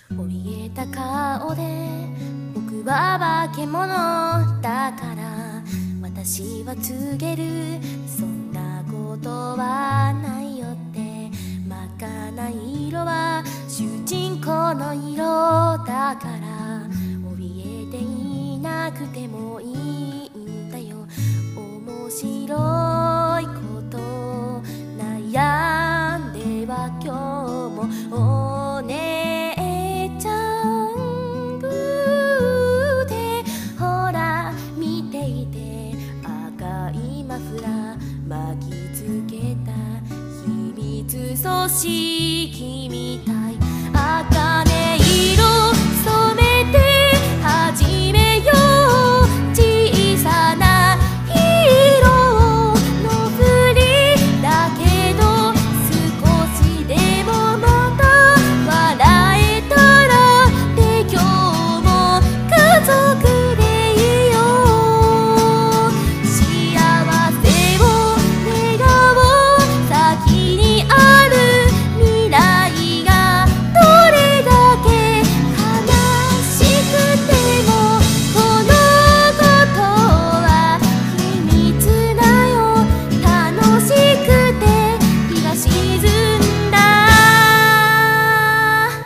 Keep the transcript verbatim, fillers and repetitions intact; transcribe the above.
怯えた顔で僕は化け物だから私は告げる、そんなことはないよって。真っ赤な色は